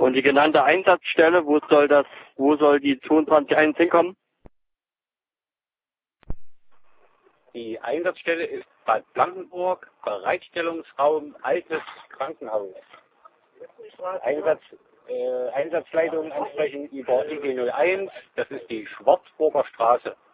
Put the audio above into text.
Und die genannte Einsatzstelle, wo soll die 22.1 hinkommen? Die Einsatzstelle ist Bad Blankenburg, Bereitstellungsraum Altes Krankenhaus. Einsatzleitung ansprechen über IG 01, das ist die Schwarzburger Straße.